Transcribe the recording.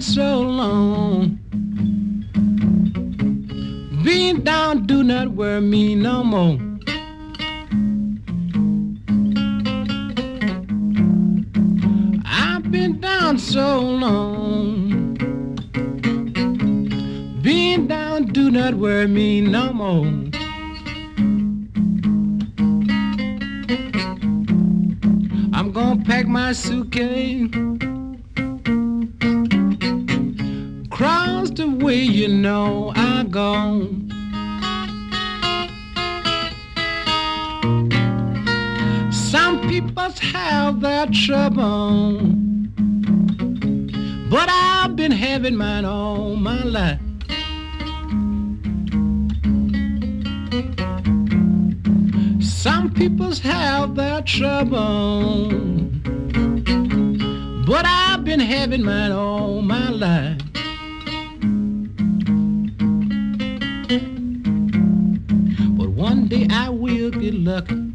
down so long. Being down do not worry me no more. I've been down so long. Being down do not worry me no more. I'm gonna pack my suitcase, cross the way you know I go. Some people have their trouble, but I've been having mine all my life. Some people have their trouble, but I've been having mine all my life. But one day I will get lucky.